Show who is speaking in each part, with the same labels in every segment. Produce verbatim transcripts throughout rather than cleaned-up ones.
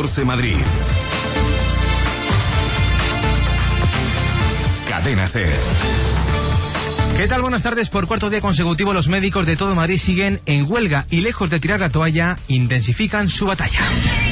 Speaker 1: catorce Madrid. Cadena SER.
Speaker 2: ¿Qué tal? Buenas tardes. Por cuarto día consecutivo, los médicos de todo Madrid siguen en huelga y, lejos de tirar la toalla, intensifican su batalla.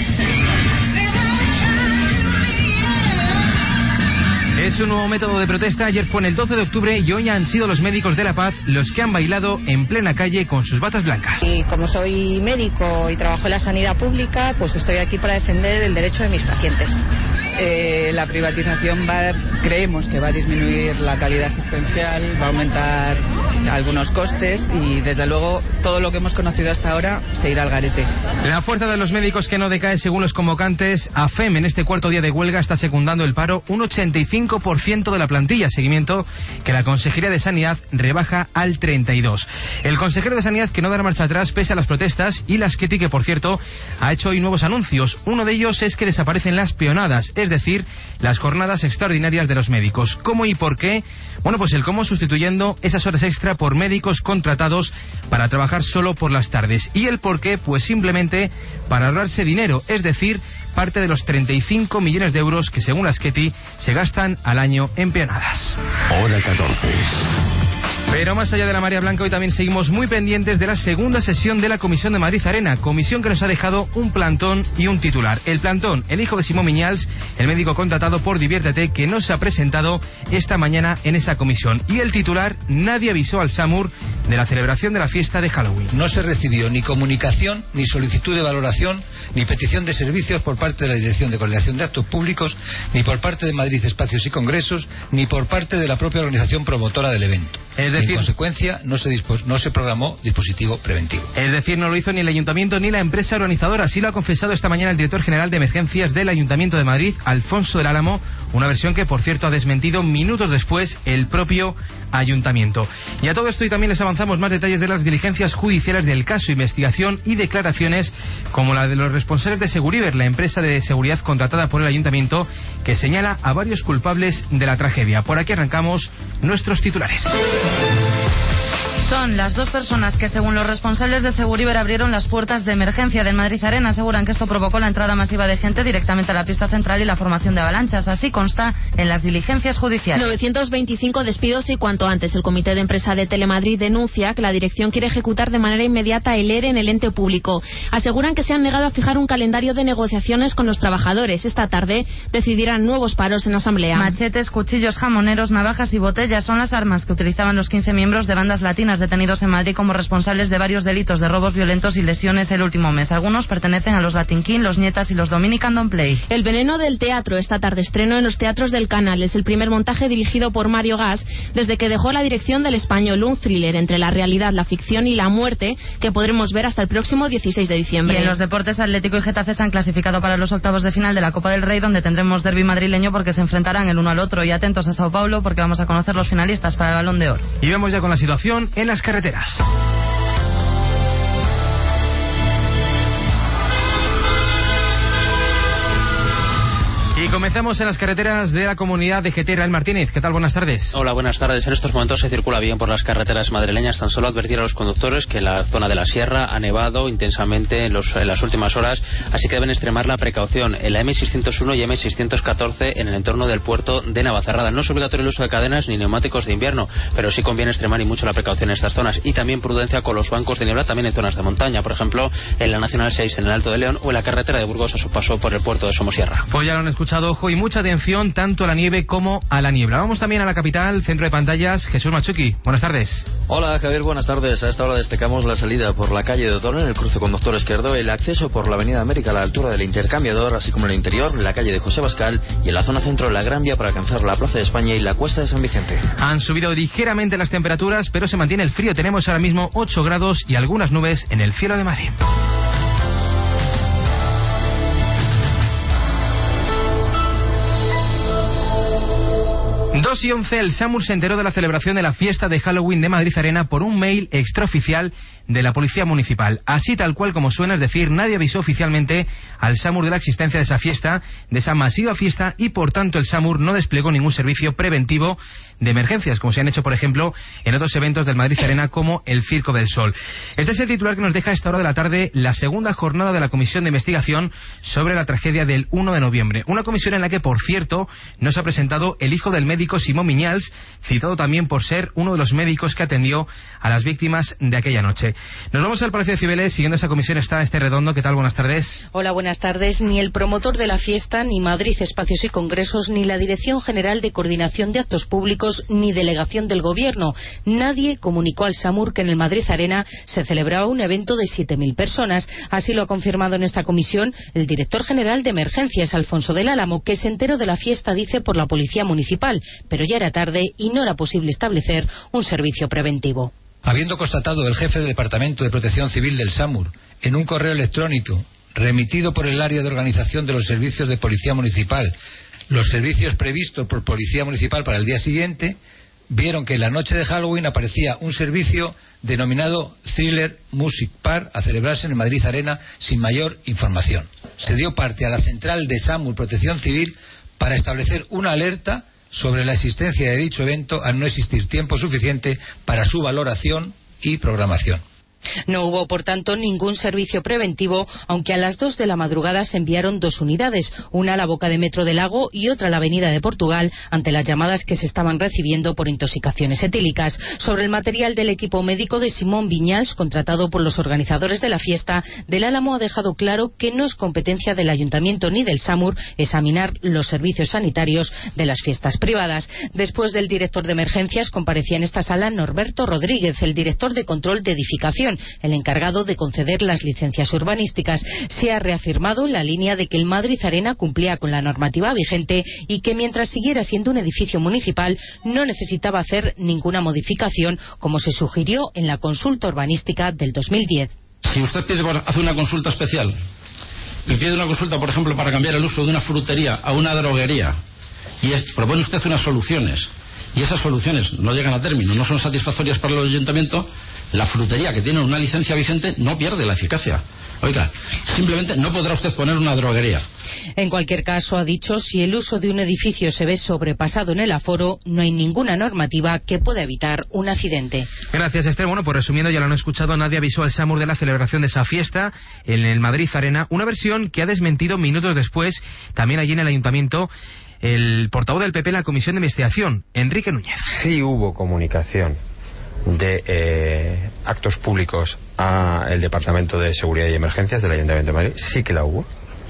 Speaker 2: Es un nuevo método de protesta. Ayer fue en el doce de octubre y hoy han sido los médicos de La Paz los que han bailado en plena calle con sus batas blancas.
Speaker 3: Y como soy médico y trabajo en la sanidad pública, pues estoy aquí para defender el derecho de mis pacientes.
Speaker 4: Eh, la privatización va, creemos que va a disminuir la calidad asistencial, va a aumentar algunos costes y desde luego todo lo que hemos conocido hasta ahora se irá al garete.
Speaker 2: La fuerza de los médicos que no decae según los convocantes. AFEM en este cuarto día de huelga está secundando el paro un ochenta y cinco por ciento de la plantilla, seguimiento que la Consejería de Sanidad rebaja al treinta y dos por ciento. El consejero de Sanidad que no dará marcha atrás pese a las protestas y las Ketty, que por cierto ha hecho hoy nuevos anuncios. Uno de ellos es que desaparecen las peonadas, es decir, las jornadas extraordinarias de los médicos. ¿Cómo y por qué? Bueno, pues el cómo sustituyendo esas horas extra por médicos contratados para trabajar solo por las tardes. Y el por qué, pues simplemente para ahorrarse dinero, es decir, parte de los treinta y cinco millones de euros que, según las Ketty, se gastan al año en peonadas.
Speaker 1: Hora catorce.
Speaker 2: Pero más allá de la marea blanca, hoy también seguimos muy pendientes de la segunda sesión de la Comisión de Madrid Arena, comisión que nos ha dejado un plantón y un titular. El plantón, el hijo de Simón Miñals, el médico contratado por Diviértete, que no se ha presentado esta mañana en esa comisión. Y el titular, nadie avisó al SAMUR de la celebración de la fiesta de Halloween.
Speaker 5: No se recibió ni comunicación, ni solicitud de valoración, ni petición de servicios por parte de la Dirección de Coordinación de Actos Públicos, ni por parte de Madrid Espacios y Congresos, ni por parte de la propia organización promotora del evento.
Speaker 2: Es decir,
Speaker 5: en consecuencia, no se, dispos, no se programó dispositivo preventivo.
Speaker 2: Es decir, no lo hizo ni el Ayuntamiento ni la empresa organizadora. Así lo ha confesado esta mañana el director general de Emergencias del Ayuntamiento de Madrid, Alfonso del Álamo, una versión que, por cierto, ha desmentido minutos después el propio Ayuntamiento. Y a todo esto y también les avanzamos más detalles de las diligencias judiciales del caso, investigación y declaraciones como la de los responsables de Seguriber, la empresa de seguridad contratada por el Ayuntamiento, que señala a varios culpables de la tragedia. Por aquí arrancamos nuestros titulares.
Speaker 6: Son las dos personas que, según los responsables de Seguriber, abrieron las puertas de emergencia del Madrid Arena. Aseguran que esto provocó la entrada masiva de gente directamente a la pista central y la formación de avalanchas. Así consta en las diligencias judiciales.
Speaker 7: novecientos veinticinco despidos y cuanto antes. El Comité de Empresa de Telemadrid denuncia que la dirección quiere ejecutar de manera inmediata el ERE en el ente público. Aseguran que se han negado a fijar un calendario de negociaciones con los trabajadores. Esta tarde decidirán nuevos paros en asamblea.
Speaker 6: Machetes, cuchillos, jamoneros, navajas y botellas son las armas que utilizaban los quince miembros de bandas latinas detenidos en Madrid como responsables de varios delitos de robos violentos y lesiones el último mes. Algunos pertenecen a los Latin King, los Nietas y los Dominican Don't Play.
Speaker 7: El veneno del teatro, esta tarde estreno en los teatros del Canal. Es el primer montaje dirigido por Mario Gas desde que dejó la dirección del Español, un thriller entre la realidad, la ficción y la muerte que podremos ver hasta el próximo dieciséis de diciembre.
Speaker 6: Y en los deportes, Atlético y Getafe se han clasificado para los octavos de final de la Copa del Rey, donde tendremos derbi madrileño porque se enfrentarán el uno al otro. Y atentos a Sao Paulo porque vamos a conocer los finalistas para el Balón de Oro.
Speaker 2: Y vemos ya con la situación en las carreteras. Y comenzamos en las carreteras de la comunidad de G T. Israel Martínez. ¿Qué tal? Buenas tardes.
Speaker 8: Hola, buenas tardes. En estos momentos se circula bien por las carreteras madrileñas. Tan solo advertir a los conductores que en la zona de la Sierra ha nevado intensamente en, los, en las últimas horas, así que deben extremar la precaución. En la M seiscientos uno y M seiscientos catorce en el entorno del puerto de Navacerrada. No es obligatorio el uso de cadenas ni neumáticos de invierno, pero sí conviene extremar y mucho la precaución en estas zonas. Y también prudencia con los bancos de niebla, también en zonas de montaña, por ejemplo, en la Nacional seis en el Alto de León o en la carretera de Burgos a su paso por el puerto de Somosierra.
Speaker 2: Pues ya lo han escuchado, ojo y mucha atención tanto a la nieve como a la niebla. Vamos también a la capital, centro de pantallas, Jesús Machuqui. Buenas tardes.
Speaker 9: Hola Javier, buenas tardes. A esta hora destacamos la salida por la calle de Otón en el cruce con Doctor Esquerdo, el acceso por la avenida América a la altura del intercambiador, así como en el interior, la calle de José Bascal y en la zona centro la Gran Vía para alcanzar la Plaza de España y la Cuesta de San Vicente.
Speaker 2: Han subido ligeramente las temperaturas, pero se mantiene el frío. Tenemos ahora mismo ocho grados y algunas nubes en el cielo de Madrid. dos y once, el SAMUR se enteró de la celebración de la fiesta de Halloween de Madrid Arena por un mail extraoficial de la Policía Municipal. Así tal cual como suena, es decir, nadie avisó oficialmente al SAMUR de la existencia de esa fiesta, de esa masiva fiesta, y por tanto el SAMUR no desplegó ningún servicio preventivo de emergencias, como se han hecho, por ejemplo, en otros eventos del Madrid Arena, como el Circo del Sol. Este es el titular que nos deja a esta hora de la tarde la segunda jornada de la Comisión de Investigación sobre la tragedia del uno de noviembre. Una comisión en la que, por cierto, nos ha presentado el hijo del médico Simón Viñals, citado también por ser uno de los médicos que atendió a las víctimas de aquella noche. Nos vamos al Palacio de Cibeles. Siguiendo esa comisión está Esther Redondo. ¿Qué tal? Buenas tardes.
Speaker 10: Hola, buenas tardes. Ni el promotor de la fiesta, ni Madrid Espacios y Congresos, ni la Dirección General de Coordinación de Actos Públicos, ni delegación del Gobierno. Nadie comunicó al SAMUR que en el Madrid Arena se celebraba un evento de siete mil personas. Así lo ha confirmado en esta comisión el director general de Emergencias, Alfonso del Álamo, que se enteró de la fiesta, dice, por la Policía Municipal, pero ya era tarde y no era posible establecer un servicio preventivo.
Speaker 5: Habiendo constatado el jefe de Departamento de Protección Civil del SAMUR en un correo electrónico remitido por el área de organización de los servicios de Policía Municipal los servicios previstos por Policía Municipal para el día siguiente, vieron que en la noche de Halloween aparecía un servicio denominado Thriller Music Park a celebrarse en el Madrid Arena sin mayor información. Se dio parte a la central de SAMUR Protección Civil para establecer una alerta sobre la existencia de dicho evento, al no existir tiempo suficiente para su valoración y programación.
Speaker 10: No hubo, por tanto, ningún servicio preventivo, aunque a las dos de la madrugada se enviaron dos unidades, una a la boca de Metro del Lago y otra a la Avenida de Portugal, ante las llamadas que se estaban recibiendo por intoxicaciones etílicas. Sobre el material del equipo médico de Simón Viñals, contratado por los organizadores de la fiesta, Del Álamo ha dejado claro que no es competencia del Ayuntamiento ni del SAMUR examinar los servicios sanitarios de las fiestas privadas. Después del director de Emergencias, comparecía en esta sala Norberto Rodríguez, el director de Control de Edificación, el encargado de conceder las licencias urbanísticas. Se ha reafirmado la línea de que el Madrid Arena cumplía con la normativa vigente y que mientras siguiera siendo un edificio municipal no necesitaba hacer ninguna modificación, como se sugirió en la consulta urbanística del dos mil diez.
Speaker 11: Si usted pide hacer una consulta especial y pide una consulta, por ejemplo, para cambiar el uso de una frutería a una droguería, y es, propone usted unas soluciones, y esas soluciones no llegan a término, no son satisfactorias para el ayuntamiento, la frutería, que tiene una licencia vigente, no pierde la eficacia. Oiga, simplemente no podrá usted poner una droguería.
Speaker 10: En cualquier caso, ha dicho, si el uso de un edificio se ve sobrepasado en el aforo, no hay ninguna normativa que pueda evitar un accidente.
Speaker 2: Gracias, Esther. Bueno, pues resumiendo, ya lo han escuchado, nadie avisó al SAMUR de la celebración de esa fiesta en el Madrid Arena, una versión que ha desmentido minutos después, también allí en el Ayuntamiento, el portavoz del P P en la Comisión de Investigación, Enrique Núñez.
Speaker 12: Sí hubo comunicación de eh, actos públicos al Departamento de Seguridad y Emergencias del Ayuntamiento de Madrid, sí que la hubo.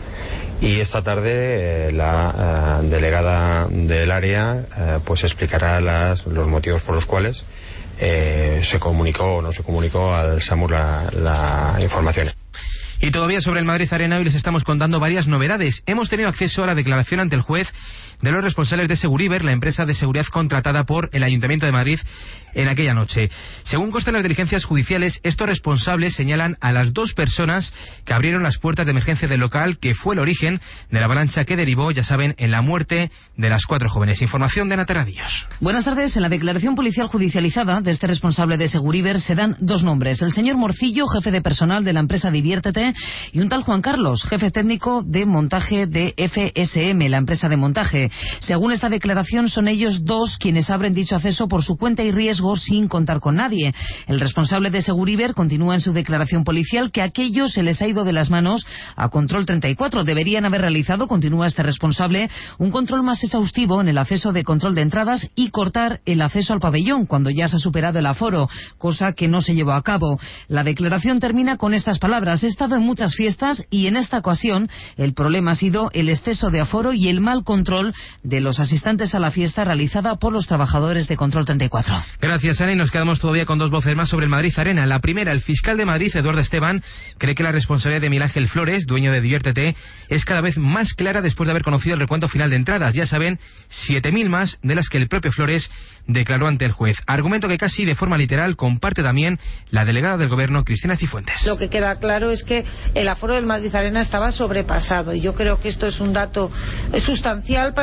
Speaker 12: Y esta tarde eh, la eh, delegada del área eh, pues explicará las, los motivos por los cuales eh, se comunicó o no se comunicó al SAMUR la, la información.
Speaker 2: Y todavía sobre el Madrid Arena, hoy les estamos contando varias novedades. Hemos tenido acceso a la declaración ante el juez de los responsables de Seguriber, la empresa de seguridad contratada por el Ayuntamiento de Madrid en aquella noche. Según constan las diligencias judiciales, estos responsables señalan a las dos personas que abrieron las puertas de emergencia del local, que fue el origen de la avalancha que derivó, ya saben, en la muerte de las cuatro jóvenes. Información de Ana Terradillos.
Speaker 13: Buenas tardes. En la declaración policial judicializada de este responsable de Seguriber se dan dos nombres: el señor Morcillo, jefe de personal de la empresa Diviértete, y un tal Juan Carlos, jefe técnico de montaje de F S M, la empresa de montaje. Según esta declaración, son ellos dos quienes abren dicho acceso por su cuenta y riesgo sin contar con nadie. El responsable de Seguriber continúa en su declaración policial que aquello se les ha ido de las manos a Control treinta y cuatro. Deberían haber realizado, continúa este responsable, un control más exhaustivo en el acceso de control de entradas y cortar el acceso al pabellón cuando ya se ha superado el aforo, cosa que no se llevó a cabo. La declaración termina con estas palabras: he estado en muchas fiestas y en esta ocasión el problema ha sido el exceso de aforo y el mal control de los asistentes a la fiesta realizada por los trabajadores de Control treinta y cuatro.
Speaker 2: Gracias, Ana, y nos quedamos todavía con dos voces más sobre el Madrid Arena. La primera, el fiscal de Madrid, Eduardo Esteban, cree que la responsabilidad de Miguel Ángel Flores, dueño de Diviértete, es cada vez más clara después de haber conocido el recuento final de entradas. Ya saben, siete mil más de las que el propio Flores declaró ante el juez. Argumento que casi de forma literal comparte también la delegada del Gobierno, Cristina Cifuentes.
Speaker 14: Lo que queda claro es que el aforo del Madrid Arena estaba sobrepasado, y yo creo que esto es un dato sustancial para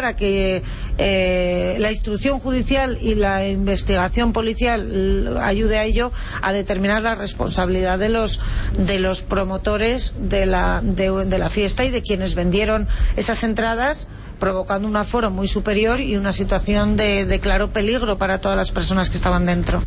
Speaker 14: para que eh, la instrucción judicial y la investigación policial ayude a ello, a determinar la responsabilidad de los de los promotores de la de, de la fiesta y de quienes vendieron esas entradas, provocando un aforo muy superior y una situación de, de claro peligro para todas las personas que estaban dentro.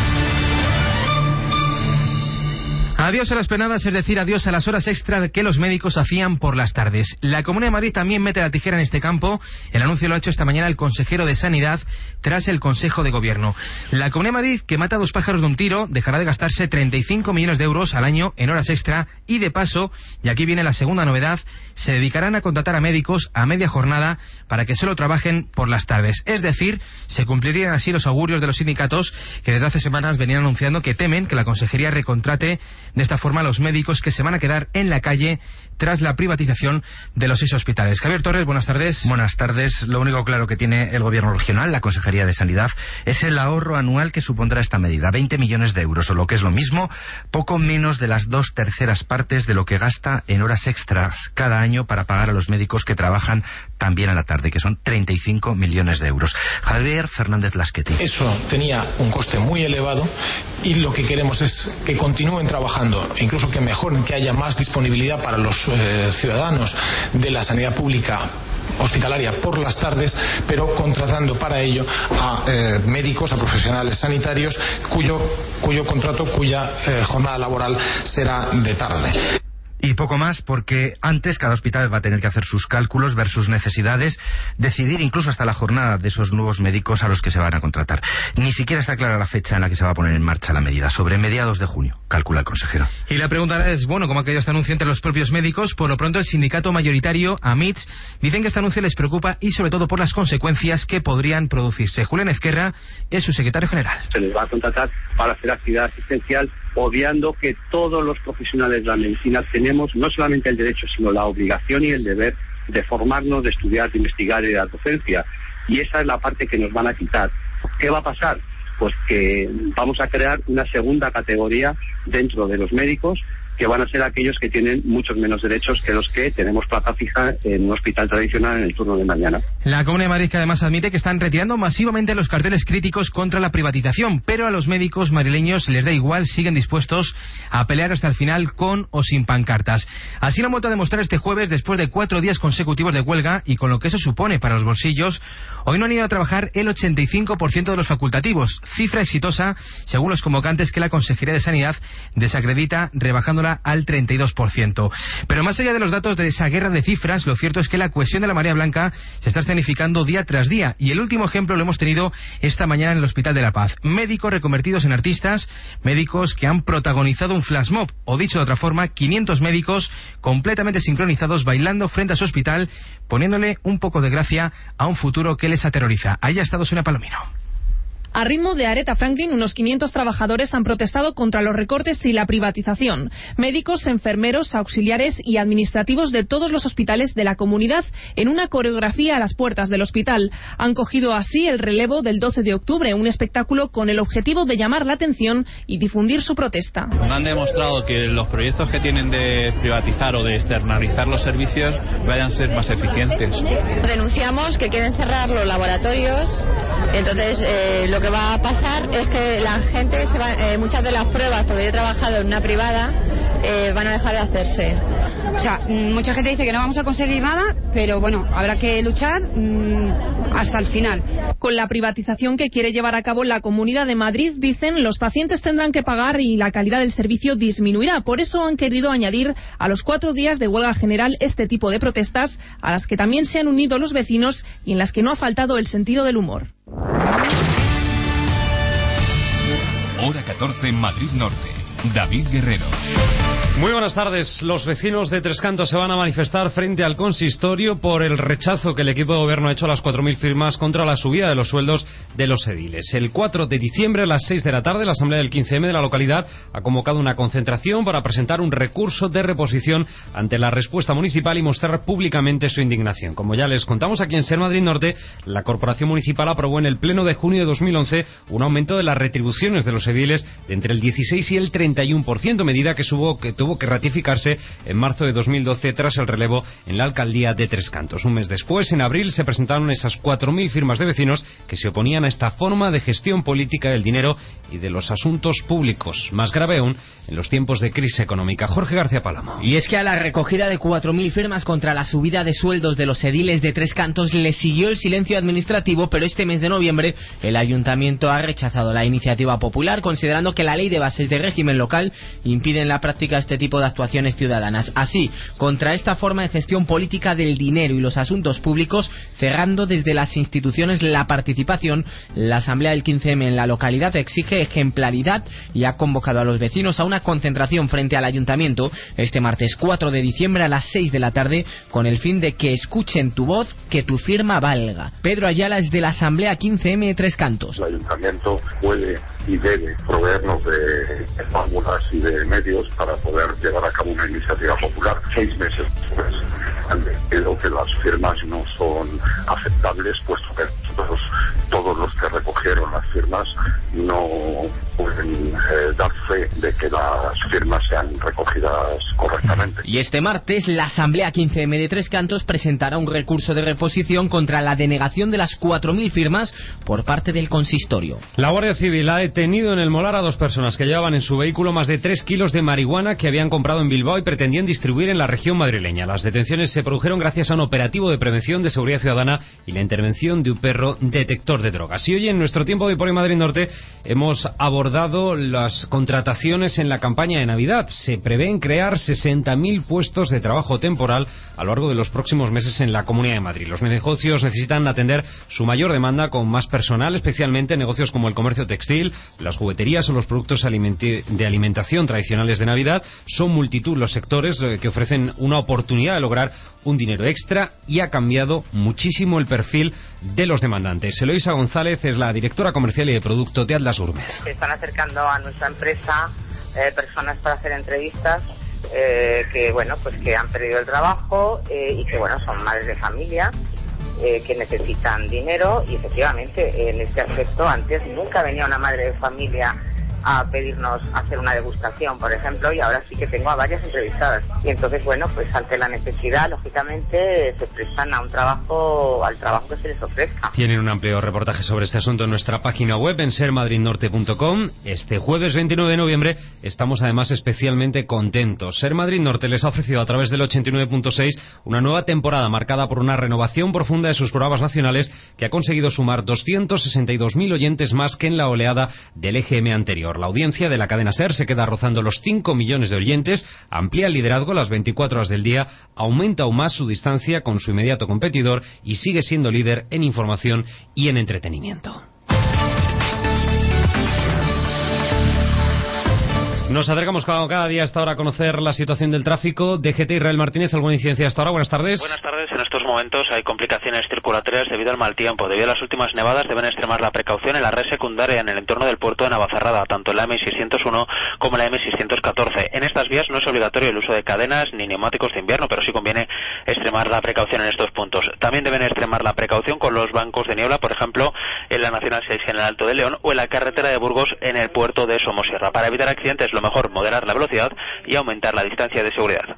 Speaker 2: Adiós a las penadas, es decir, adiós a las horas extra que los médicos hacían por las tardes. La Comunidad de Madrid también mete la tijera en este campo. El anuncio lo ha hecho esta mañana el consejero de Sanidad tras el Consejo de Gobierno. La Comunidad de Madrid, que mata a dos pájaros de un tiro, dejará de gastarse treinta y cinco millones de euros al año en horas extra y, de paso, y aquí viene la segunda novedad, se dedicarán a contratar a médicos a media jornada para que solo trabajen por las tardes. Es decir, se cumplirían así los augurios de los sindicatos que desde hace semanas venían anunciando que temen que la Consejería recontrate de esta forma a los médicos que se van a quedar en la calle tras la privatización de los seis hospitales. Javier Torres, buenas tardes.
Speaker 15: Buenas tardes. Lo único claro que tiene el Gobierno regional, la Consejería de Sanidad, es el ahorro anual que supondrá esta medida. veinte millones de euros, o lo que es lo mismo, poco menos de las dos terceras partes de lo que gasta en horas extras cada año para pagar a los médicos que trabajan también a la tarde, que son treinta y cinco millones de euros. Javier Fernández Lasqueti.
Speaker 16: Eso tenía un coste muy elevado y lo que queremos es que continúen trabajando, e incluso que mejoren, que haya más disponibilidad para los eh, ciudadanos de la sanidad pública hospitalaria por las tardes, pero contratando para ello a eh, médicos, a profesionales sanitarios cuyo, cuyo contrato, cuya eh, jornada laboral será de tarde.
Speaker 15: Y poco más, porque antes cada hospital va a tener que hacer sus cálculos, ver sus necesidades, decidir incluso hasta la jornada de esos nuevos médicos a los que se van a contratar. Ni siquiera está clara la fecha en la que se va a poner en marcha la medida, sobre mediados de junio, calcula el consejero.
Speaker 2: Y la pregunta es, bueno, ¿cómo ha caído este anuncio entre los propios médicos? Por lo pronto el sindicato mayoritario, AMITS, dicen que este anuncio les preocupa y sobre todo por las consecuencias que podrían producirse. Julián Ezquerra es su secretario general.
Speaker 17: Se les va a contratar para hacer actividad asistencial, obviando que todos los profesionales de la medicina tenemos no solamente el derecho, sino la obligación y el deber de formarnos, de estudiar, de investigar y de dar docencia. Y esa es la parte que nos van a quitar. ¿Qué va a pasar? Pues que vamos a crear una segunda categoría dentro de los médicos, que van a ser aquellos que tienen muchos menos derechos que los que tenemos plaza fija en un hospital tradicional en el turno de mañana.
Speaker 2: La Comunidad de Madrid, que además admite que están retirando masivamente los carteles críticos contra la privatización, pero a los médicos madrileños les da igual, siguen dispuestos a pelear hasta el final con o sin pancartas. Así lo han vuelto a demostrar este jueves después de cuatro días consecutivos de huelga y con lo que eso supone para los bolsillos. Hoy no han ido a trabajar el ochenta y cinco por ciento de los facultativos, cifra exitosa según los convocantes que la Consejería de Sanidad desacredita rebajándola al treinta y dos por ciento. Pero más allá de los datos de esa guerra de cifras, lo cierto es que la cuestión de la marea blanca se está escenificando día tras día y el último ejemplo lo hemos tenido esta mañana en el Hospital de la Paz. Médicos reconvertidos en artistas, médicos que han protagonizado un flash mob, o dicho de otra forma, quinientos médicos completamente sincronizados bailando frente a su hospital, poniéndole un poco de gracia a un futuro que les aterroriza. Ahí ha estado Sonia Palomino.
Speaker 18: A ritmo de Aretha Franklin, unos quinientos trabajadores han protestado contra los recortes y la privatización. Médicos, enfermeros, auxiliares y administrativos de todos los hospitales de la comunidad en una coreografía a las puertas del hospital. Han cogido así el relevo del doce de octubre, un espectáculo con el objetivo de llamar la atención y difundir su protesta.
Speaker 19: Han demostrado que los proyectos que tienen de privatizar o de externalizar los servicios vayan a ser más eficientes.
Speaker 3: Denunciamos que quieren cerrar los laboratorios, entonces eh, lo Lo que va a pasar es que la gente, se va, eh, muchas de las pruebas, porque yo he trabajado en una privada, eh, van a dejar de hacerse.
Speaker 20: O sea, mucha gente dice que no vamos a conseguir nada, pero bueno, habrá que luchar mmm, hasta el final.
Speaker 18: Con la privatización que quiere llevar a cabo la Comunidad de Madrid, dicen, los pacientes tendrán que pagar y la calidad del servicio disminuirá. Por eso han querido añadir a los cuatro días de huelga general este tipo de protestas, a las que también se han unido los vecinos y en las que no ha faltado el sentido del humor.
Speaker 1: Hora catorce en Madrid Norte. David Guerrero.
Speaker 21: Muy buenas tardes. Los vecinos de Tres Cantos se van a manifestar frente al consistorio por el rechazo que el equipo de gobierno ha hecho a las cuatro mil firmas contra la subida de los sueldos de los ediles. El cuatro de diciembre a las seis de la tarde, la Asamblea del quince eme de la localidad ha convocado una concentración para presentar un recurso de reposición ante la respuesta municipal y mostrar públicamente su indignación. Como ya les contamos aquí en Ser Madrid Norte, la Corporación Municipal aprobó en el Pleno de junio de dos mil once un aumento de las retribuciones de los ediles de entre el dieciséis y el treinta y uno por ciento, medida que, subo, que tuvo que ratificarse en marzo de dos mil doce tras el relevo en la alcaldía de Tres Cantos. Un mes después, en abril, se presentaron esas cuatro mil firmas de vecinos que se oponían a esta forma de gestión política del dinero y de los asuntos públicos. Más grave aún en los tiempos de crisis económica. Jorge García Palamo.
Speaker 4: Y es que a la recogida de cuatro mil firmas contra la subida de sueldos de los ediles de Tres Cantos le siguió el silencio administrativo, pero este mes de noviembre el ayuntamiento ha rechazado la iniciativa popular, considerando que la ley de bases de régimen local impide en la práctica este tipo de actuaciones ciudadanas. Así, contra esta forma de gestión política del dinero y los asuntos públicos, cerrando desde las instituciones la participación, la Asamblea del quince eme en la localidad exige ejemplaridad y ha convocado a los vecinos a una concentración frente al ayuntamiento este martes cuatro de diciembre a las seis de la tarde, con el fin de que escuchen tu voz, que tu firma valga. Pedro Ayala es de la Asamblea quince eme de Tres Cantos.
Speaker 22: El ayuntamiento puede y debe proveernos de fórmulas y de medios para poder llevar a cabo una iniciativa popular. Seis meses después, creo que las firmas no son aceptables, puesto que todos, todos los que recogieron las firmas no pueden eh, dar fe de que las firmas sean recogidas correctamente.
Speaker 4: Y este martes la Asamblea quince eme de Tres Cantos presentará un recurso de reposición contra la denegación de las cuatro mil firmas por parte del consistorio.
Speaker 21: La Guardia Civil ha detenido en el Molar a dos personas que llevaban en su vehículo más de tres kilos de marihuana que habían comprado en Bilbao y pretendían distribuir en la región madrileña. Las detenciones se produjeron gracias a un operativo de prevención de seguridad ciudadana y la intervención de un perro detector de drogas. Y hoy, en nuestro tiempo de Por hoy Madrid Norte, hemos abordado las contrataciones en la campaña de Navidad. Se prevén crear sesenta mil puestos de trabajo temporal a lo largo de los próximos meses en la Comunidad de Madrid. Los negocios necesitan atender su mayor demanda con más personal, especialmente negocios como el comercio textil, las jugueterías o los productos de alimentación tradicionales de Navidad. Son multitud los sectores que ofrecen una oportunidad de lograr un dinero extra y ha cambiado muchísimo el perfil de los demandantes. Eloisa González es la directora comercial y de producto de Atlas Gourmet.
Speaker 23: Se están acercando a nuestra empresa eh, personas para hacer entrevistas eh, que bueno pues que han perdido el trabajo eh, y que bueno son madres de familia eh, que necesitan dinero, y efectivamente en este aspecto antes nunca venía una madre de familia a pedirnos hacer una degustación, por ejemplo, y ahora sí que tengo a varias entrevistadas. Y entonces, bueno, pues ante la necesidad, lógicamente, se prestan a un trabajo, al trabajo que se les ofrezca.
Speaker 21: Tienen un amplio reportaje sobre este asunto en nuestra página web, en ser madrid norte punto com. Este jueves veintinueve de noviembre estamos además especialmente contentos. Ser Madrid Norte les ha ofrecido a través del ochenta y nueve punto seis una nueva temporada marcada por una renovación profunda de sus programas nacionales que ha conseguido sumar doscientos sesenta y dos mil oyentes más que en la oleada del E G M anterior. La audiencia de la cadena SER se queda rozando los cinco millones de oyentes, amplía el liderazgo las veinticuatro horas del día, aumenta aún más su distancia con su inmediato competidor y sigue siendo líder en información y en entretenimiento. Nos acercamos cada día hasta ahora a conocer la situación del tráfico. D G T Israel Martínez, ¿alguna incidencia hasta ahora? Buenas tardes.
Speaker 8: Buenas tardes. En estos momentos hay complicaciones circulatorias debido al mal tiempo. Debido a las últimas nevadas deben extremar la precaución en la red secundaria en el entorno del puerto de Navacerrada, tanto en la eme seiscientos uno como en la eme seiscientos catorce. En estas vías no es obligatorio el uso de cadenas ni neumáticos de invierno, pero sí conviene extremar la precaución en estos puntos. También deben extremar la precaución con los bancos de niebla, por ejemplo, en la Nacional seis en el Alto de León o en la carretera de Burgos en el puerto de Somosierra. Para evitar accidentes, lo mejor moderar la velocidad y aumentar la distancia de seguridad.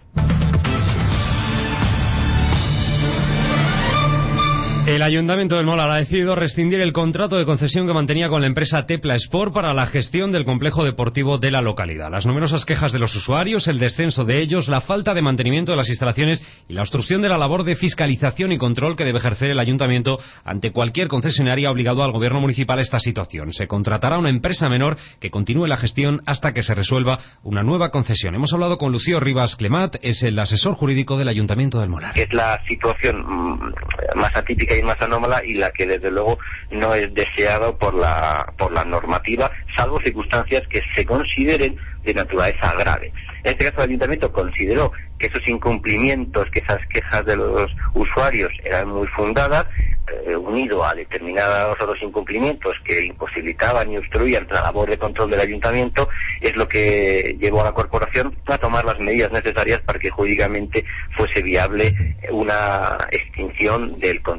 Speaker 21: El Ayuntamiento del Molar ha decidido rescindir el contrato de concesión que mantenía con la empresa Tepla Sport para la gestión del complejo deportivo de la localidad. Las numerosas quejas de los usuarios, el descenso de ellos, la falta de mantenimiento de las instalaciones y la obstrucción de la labor de fiscalización y control que debe ejercer el Ayuntamiento ante cualquier concesionaria ha obligado al Gobierno municipal a esta situación. Se contratará una empresa menor que continúe la gestión hasta que se resuelva una nueva concesión. Hemos hablado con Lucio Rivas Clemat, es el asesor jurídico del Ayuntamiento del Molar.
Speaker 24: Es la situación más atípica y más anómala y la que desde luego no es deseado por la por la normativa, salvo circunstancias que se consideren de naturaleza grave. En este caso el Ayuntamiento consideró que esos incumplimientos, que esas quejas de los usuarios eran muy fundadas, eh, unido a determinados otros incumplimientos que imposibilitaban y obstruían la labor de control del Ayuntamiento, es lo que llevó a la corporación a tomar las medidas necesarias para que jurídicamente fuese viable una extinción del contrato.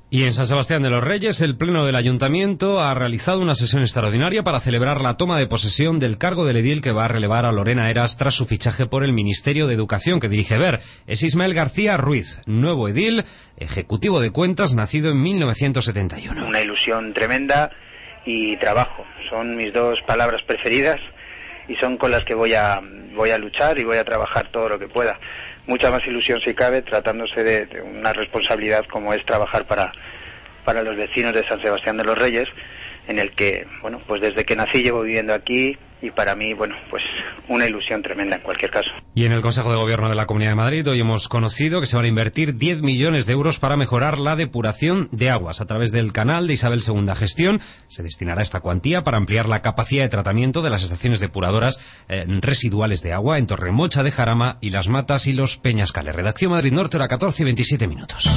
Speaker 21: Y en San Sebastián de los Reyes, el Pleno del Ayuntamiento ha realizado una sesión extraordinaria para celebrar la toma de posesión del cargo del edil que va a relevar a Lorena Heras tras su fichaje por el Ministerio de Educación que dirige Ver. Es Ismael García Ruiz, nuevo edil, ejecutivo de cuentas, nacido en mil novecientos setenta y uno.
Speaker 5: Una ilusión tremenda y trabajo. Son mis dos palabras preferidas y son con las que voy a, voy a luchar y voy a trabajar todo lo que pueda. Mucha más ilusión si cabe, tratándose de, de una responsabilidad como es trabajar para, para los vecinos de San Sebastián de los Reyes, en el que, bueno, pues desde que nací llevo viviendo aquí y para mí, bueno, pues una ilusión tremenda en cualquier caso.
Speaker 21: Y en el Consejo de Gobierno de la Comunidad de Madrid hoy hemos conocido que se van a invertir diez millones de euros para mejorar la depuración de aguas. A través del canal de Isabel segunda Gestión se destinará esta cuantía para ampliar la capacidad de tratamiento de las estaciones depuradoras eh, residuales de agua en Torremocha de Jarama y Las Matas y los Peñascales. Redacción Madrid Norte, hora catorce y veintisiete minutos.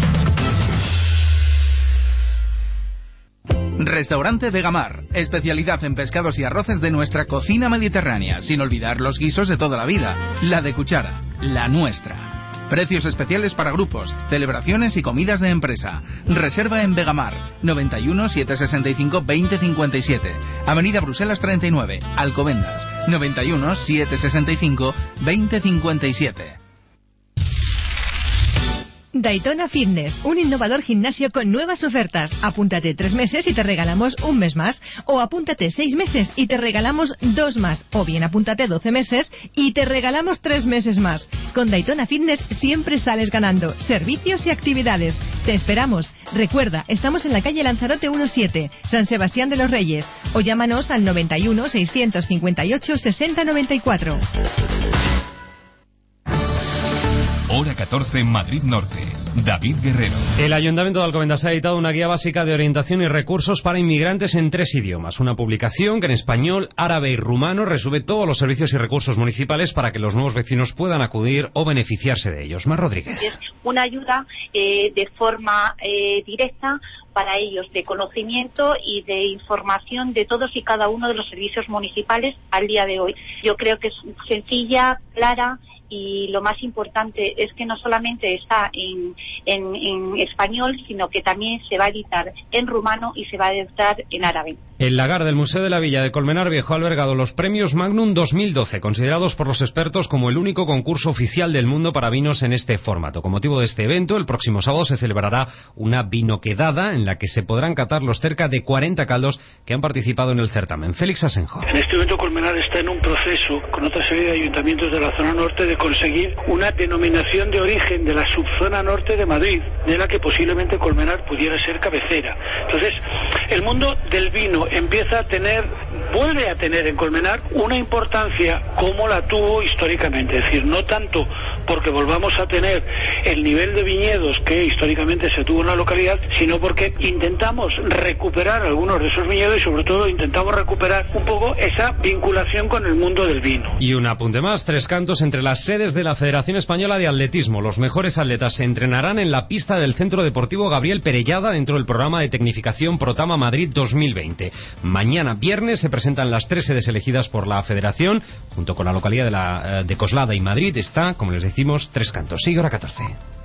Speaker 6: Restaurante Vegamar, especialidad en pescados y arroces de nuestra cocina mediterránea, sin olvidar los guisos de toda la vida, la de cuchara, la nuestra. Precios especiales para grupos, celebraciones y comidas de empresa. Reserva en Vegamar, noventa y uno, setecientos sesenta y cinco, veinte cincuenta y siete. Avenida Bruselas treinta y nueve, Alcobendas, noventa y uno, setecientos sesenta y cinco, veinte cincuenta y siete.
Speaker 7: Daytona Fitness, un innovador gimnasio con nuevas ofertas. Apúntate tres meses y te regalamos un mes más. O apúntate seis meses y te regalamos dos más. O bien apúntate doce meses y te regalamos tres meses más. Con Daytona Fitness siempre sales ganando. Servicios y actividades. Te esperamos. Recuerda, estamos en la calle Lanzarote diecisiete, San Sebastián de los Reyes. O llámanos al noventa y uno, seiscientos cincuenta y ocho, sesenta noventa y cuatro.
Speaker 1: Hora catorce, Madrid Norte. David Guerrero.
Speaker 21: El Ayuntamiento de Alcobendas ha editado una guía básica de orientación y recursos para inmigrantes en tres idiomas. Una publicación que en español, árabe y rumano resume todos los servicios y recursos municipales para que los nuevos vecinos puedan acudir o beneficiarse de ellos. Mar Rodríguez.
Speaker 9: Es una ayuda eh, de forma eh, directa para ellos, de conocimiento y de información de todos y cada uno de los servicios municipales al día de hoy. Yo creo que es sencilla, clara, y lo más importante es que no solamente está en, en, en español, sino que también se va a editar en rumano y se va a editar en árabe.
Speaker 21: El lagar del Museo de la Villa de Colmenar Viejo ha albergado los premios Magnum dos mil doce, considerados por los expertos como el único concurso oficial del mundo para vinos en este formato. Con motivo de este evento, el próximo sábado se celebrará una vinoquedada en la que se podrán catar los cerca de cuarenta caldos que han participado en el certamen. Félix Asenjo.
Speaker 25: En este momento Colmenar está en un proceso con otra serie de ayuntamientos de la zona norte de conseguir una denominación de origen de la subzona norte de Madrid, de la que posiblemente Colmenar pudiera ser cabecera. Entonces, el mundo del vino empieza a tener, vuelve a tener en Colmenar una importancia como la tuvo históricamente, es decir, no tanto porque volvamos a tener el nivel de viñedos que históricamente se tuvo en la localidad, sino porque intentamos recuperar algunos de esos viñedos y sobre todo intentamos recuperar un poco esa vinculación con el mundo del vino.
Speaker 21: Y un apunte más, Tres Cantos entre las sedes de la Federación Española de Atletismo. Los mejores atletas se entrenarán en la pista del Centro Deportivo Gabriel Perellada dentro del programa de tecnificación Protama Madrid dos mil veinte. Mañana viernes se presentan las tres sedes elegidas por la Federación, junto con la localidad de, la, de Coslada y Madrid está, como les decimos, Tres Cantos. Sigue hora catorce.